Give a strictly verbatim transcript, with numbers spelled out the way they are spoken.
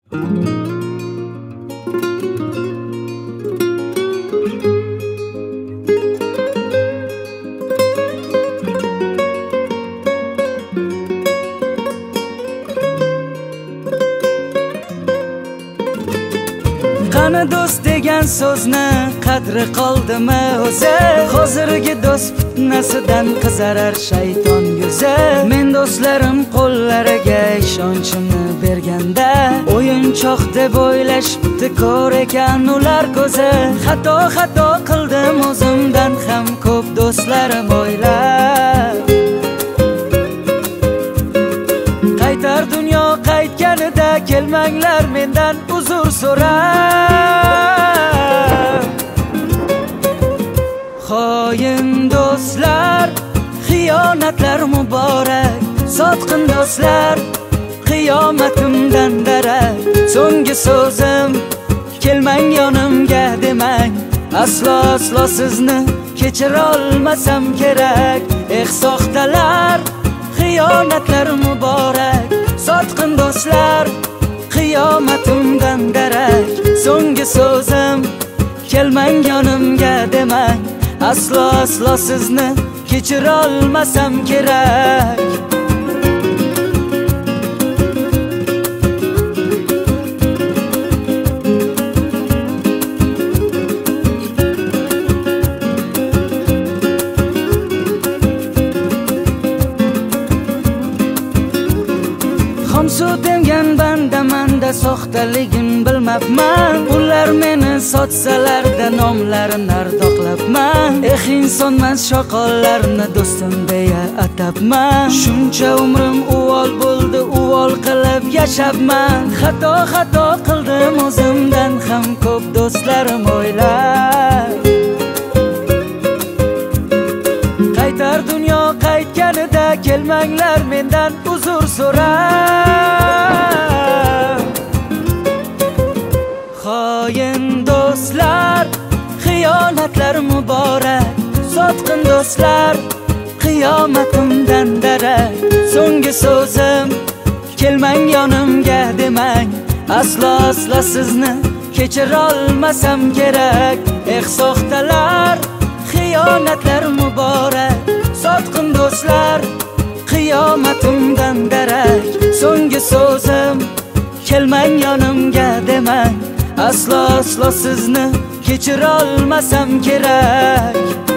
Qani do'st degan so'zni qadri qoldimi o'zi? Hozirgi do'st fitnasidan qizarar shayton yuzi. Men do'stlarim qo'llariga ishonchimni berganda o'yinchoq deb o'ylashibdi ko'r ekan ular ko'zi. Xato xato qildim o'zimdan ham ko'p do'stlarim o'ylab. Qaytar dunyo qaytganida kelmanglar mendan uzr so'rab. Xoin do'stlar, xiyonatlar muborak. Sotqin do'stlar, qiyomatimdan darak. So'nggi so'zim, kelmang yonimga demang. Aslo aslo sizni kechira olmasam kerak. Eh soxtalar, xiyonatlar muborak. Sotqin do'stlar, qiyomatimdan darak. So'nggi so'zim, kelmang yonimga demang. Aslo aslo sizni kechira olmasam kerak. Xomsu degan bandamanda soxtaligin bilmabman. Ular meni sotsalarda nomlarini ardoqlabman. Eh insonmas shoqollarni do'stim deya atabman. Shuncha umrim uvol bo'ldi, uvol qilib yashabman. Xato xato qildim o'zimdan ham ko'p do'stlarim o'ylab. Qaytar dunyo qaytganida kelmanglar mendan uzr so'rab. Xoin do'stlar, xiyonatlar muborak. Sotqin do'stlar, qiyomatimdan darak. So'nggi so'zim, kelmang yonimga demang. Aslo aslo sizni kechira olmasam kerak. Eh soxtalar, xiyonatlar muborak. Sotqin do'stlar, qiyomatimdan darak. So'nggi so'zim, kelmang yonimga demang. Aslo aslo sizni kechira olmasam kerak.